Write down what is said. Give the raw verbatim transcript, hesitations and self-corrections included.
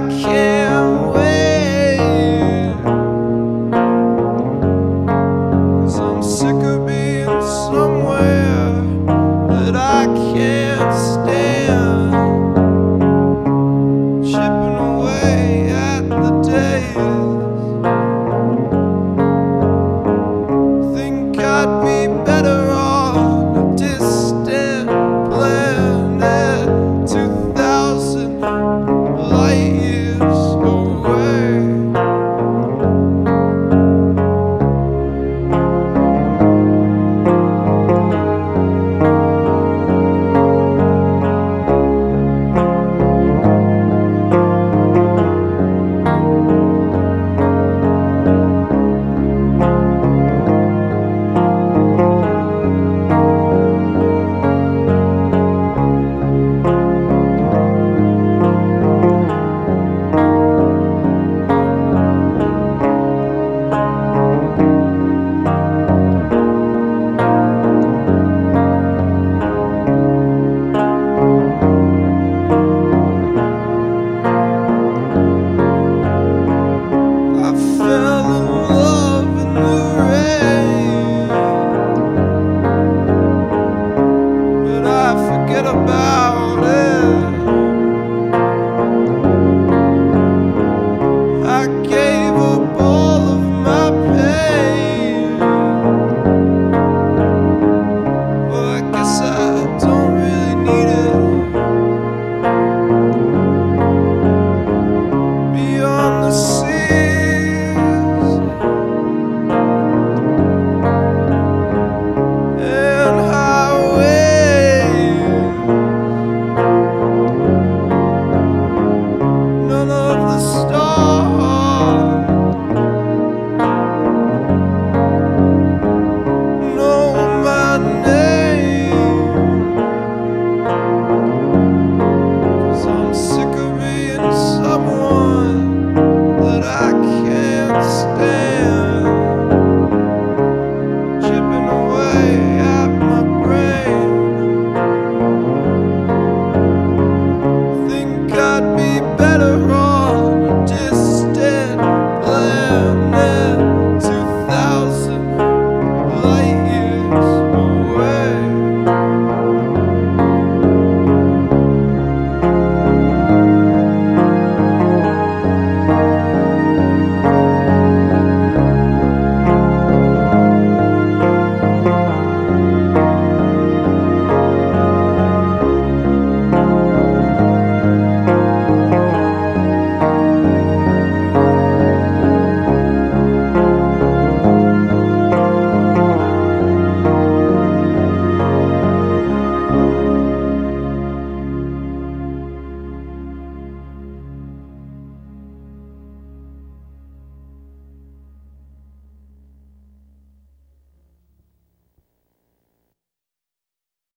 can't wait, 'cause I'm sick of being somewhere that I can't stand, chipping away at the days. Think I'd be better on a distant planet, two thousand light years away. I fell in love in the rain, but I forget about it. I gave up all of my pain, well, I guess I don't really need it. Beyond the seas and highways, none of the stars